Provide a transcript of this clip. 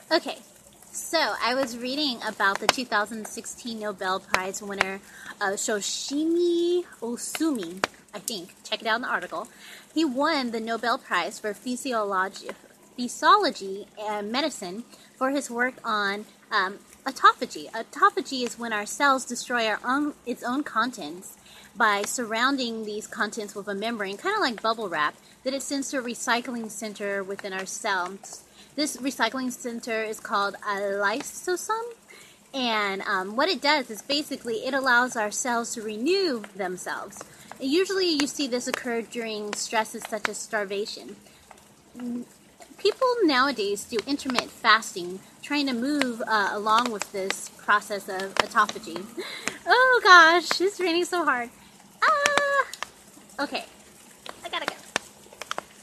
Okay, so I was reading about the 2016 Nobel Prize winner, Shoshimi Osumi, I think. Check it out in the article. He won the Nobel Prize for physiology and medicine for his work on autophagy. Autophagy is when our cells destroy its own contents by surrounding these contents with a membrane, kind of like bubble wrap, that it sends to a recycling center within our cells. This recycling center is called a lysosome, and what it does is basically it allows our cells to renew themselves. And usually you see this occur during stresses such as starvation. People nowadays do intermittent fasting, trying to move along with this process of autophagy. Oh gosh, it's raining so hard. Okay,